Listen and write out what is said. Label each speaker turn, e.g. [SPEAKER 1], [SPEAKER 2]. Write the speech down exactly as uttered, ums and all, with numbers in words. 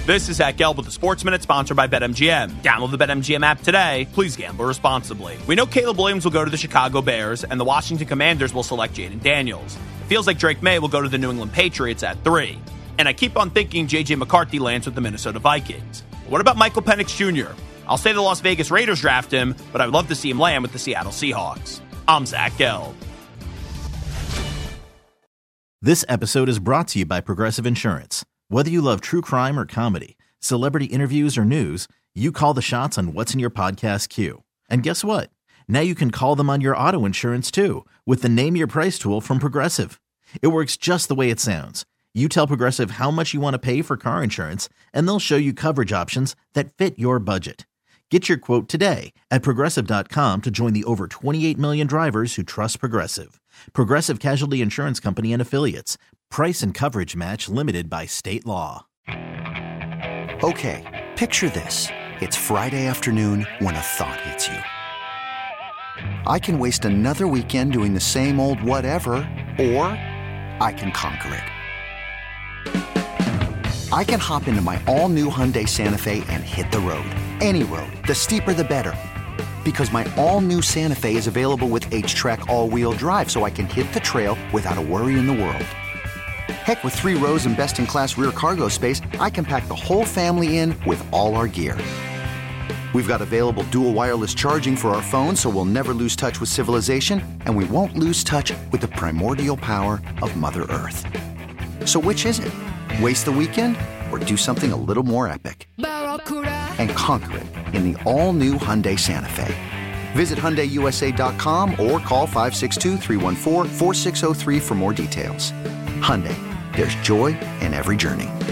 [SPEAKER 1] This is Zach Gelb with the Sports Minute, sponsored by BetMGM. Download the BetMGM app today. Please gamble responsibly. We know Caleb Williams will go to the Chicago Bears, and the Washington Commanders will select Jaden Daniels. It feels like Drake May will go to the New England Patriots at three. And I keep on thinking J J McCarthy lands with the Minnesota Vikings. What about Michael Penix Junior? I'll say the Las Vegas Raiders draft him, but I would love to see him land with the Seattle Seahawks. I'm Zach Gelb.
[SPEAKER 2] This episode is brought to you by Progressive Insurance. Whether you love true crime or comedy, celebrity interviews or news, you call the shots on what's in your podcast queue. And guess what? Now you can call them on your auto insurance too with the Name Your Price tool from Progressive. It works just the way it sounds. You tell Progressive how much you want to pay for car insurance, and they'll show you coverage options that fit your budget. Get your quote today at Progressive dot com to join the over twenty-eight million drivers who trust Progressive. Progressive Casualty Insurance Company and Affiliates. Price and coverage match limited by state law.
[SPEAKER 3] Okay, picture this. It's Friday afternoon when a thought hits you. I can waste another weekend doing the same old whatever, or I can conquer it. I can hop into my all-new Hyundai Santa Fe and hit the road. Any road. The steeper, the better. Because my all-new Santa Fe is available with H-Track all-wheel drive, so I can hit the trail without a worry in the world. Heck, with three rows and best-in-class rear cargo space, I can pack the whole family in with all our gear. We've got available dual wireless charging for our phones, so we'll never lose touch with civilization, and we won't lose touch with the primordial power of Mother Earth. So which is it? Waste the weekend or do something a little more epic? And conquer it in the all-new Hyundai Santa Fe. Visit Hyundai U S A dot com or call five six two, three one four, four six zero three for more details. Hyundai, there's joy in every journey.